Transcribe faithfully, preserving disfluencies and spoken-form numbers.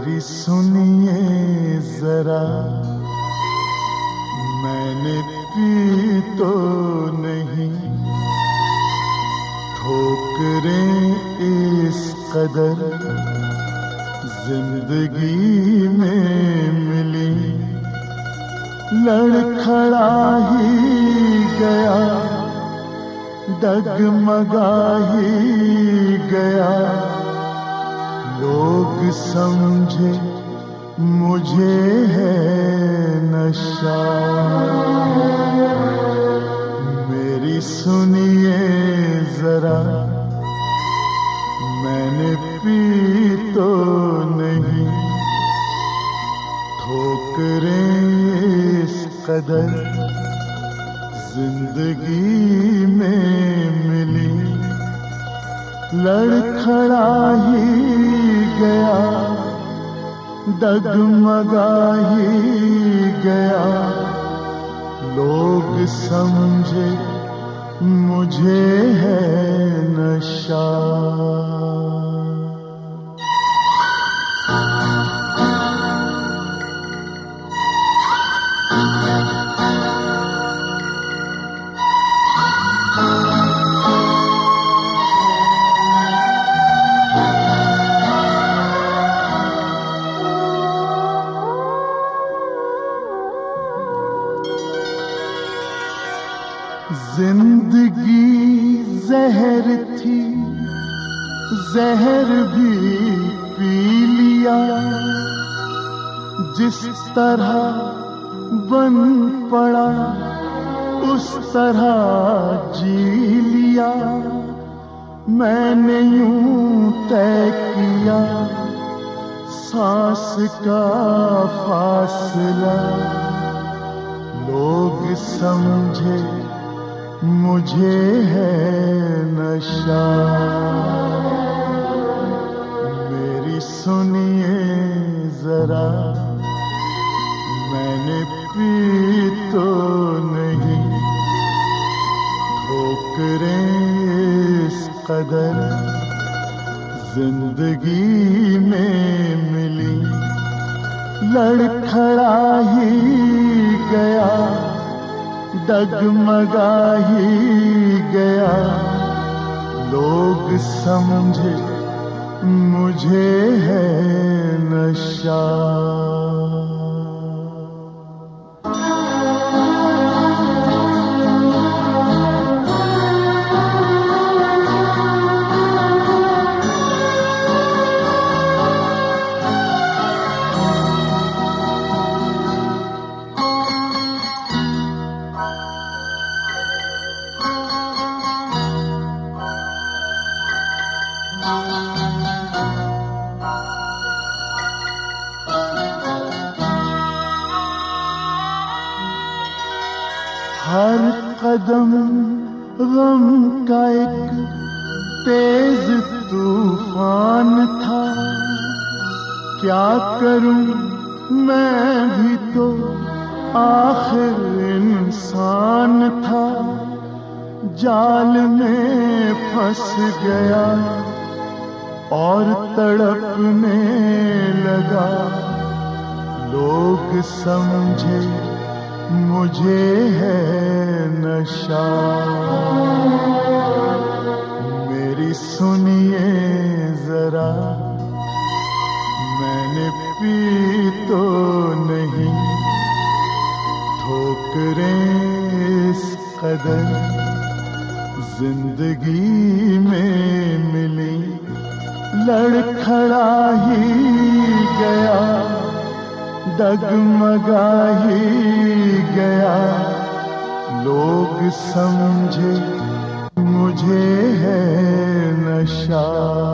मेरी सुनिए जरा, मैंने पी तो नहीं, ठोकरें इस कदर जिंदगी में मिली, लड़खड़ा ही गया, डगमगा ही गया, लोग समझे मुझे है नशा। मेरी सुनिए जरा, मैंने पी तो नहीं, ठोकरें इस कदर जिंदगी में मिली, लड़खड़ा ही गया, डगमगा ही गया, लोग समझे मुझे है नशा। जिंदगी जहर थी, जहर भी पी लिया, जिस तरह बन पड़ा उस तरह जी लिया। मैंने यूं तय किया सांस का फासला, लोग समझे मुझे है नशा। मेरी सुनिए जरा, मैंने पी तो नहीं, ठोकरें इस कदर जिंदगी में मिली, लड़खड़ा ही गया, डगमगा ही गया, लोग समझे मुझे है नशा। हर कदम गम का एक तेज तूफान था, क्या करूं मैं भी तो आखिर इंसान था। जाल में फंस गया और तड़पने लगा, लोग समझे मुझे है नशा। मेरी सुनिए जरा, मैंने पी तो नहीं, ठोकरें इस कदर जिंदगी में मिली, लड़खड़ा ही गया, डगमगा ही गया, लोग समझे मुझे है नशा।